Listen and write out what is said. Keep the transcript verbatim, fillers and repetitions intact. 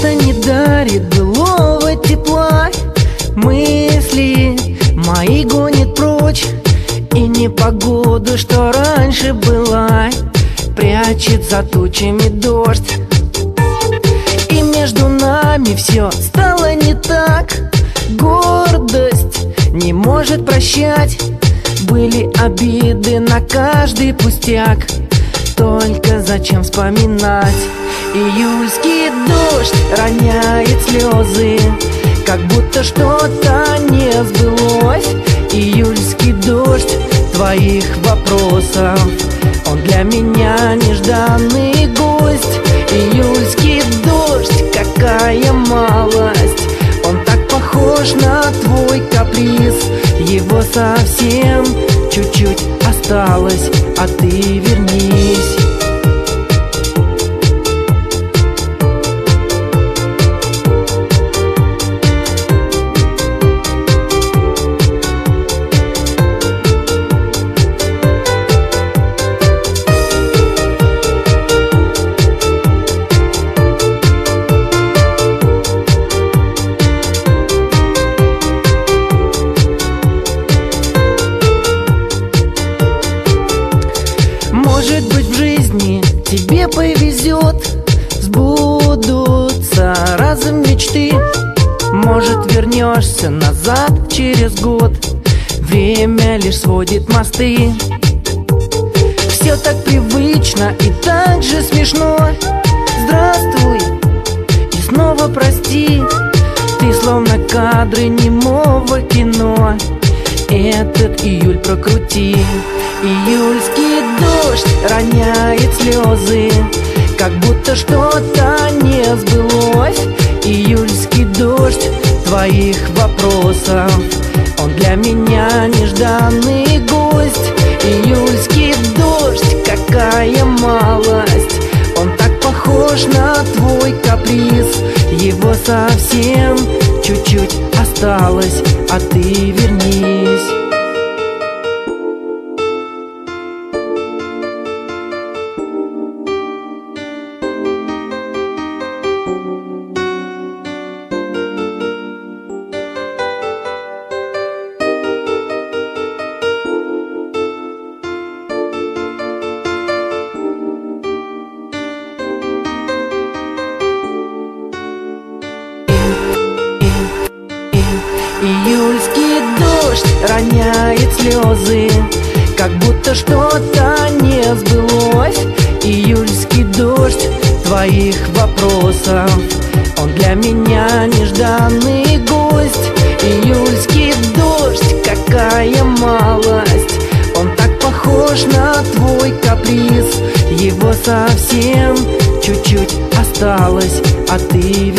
уже не дарит былого тепла. Мысли мои гонит прочь, и непогоду, что раньше была, прячет за тучами дождь. И между нами все стало не так. Гордость не может прощать. Были обиды на каждый пустяк. Только зачем вспоминать? Июльский дождь роняет слезы, как будто что-то не сбылось. Июльский дождь твоих вопросов, он для меня нежданный гость. Июльский дождь, какая малость, он так похож на твой каприз. Его совсем чуть-чуть осталось, а ты вернись. Может быть, в жизни тебе повезет, сбудутся разом мечты. Может, вернешься назад через год, время лишь сводит мосты. Все так привычно и так же смешно. Здравствуй и снова прости. Ты словно кадры немого кино. Этот июль прокрути. Июльский дождь роняет слезы, как будто что-то не сбылось. Июльский дождь твоих вопросов, он для меня нежданный гость. Июльский дождь, какая малость, он так похож на твой каприз. Его совсем чуть-чуть осталось, а ты вернись. Июльский дождь роняет слезы, как будто что-то не сбылось. Июльский дождь твоих вопросов, он для меня нежданный гость. Июльский дождь, какая малость, он так похож на твой каприз. Его совсем чуть-чуть осталось, а ты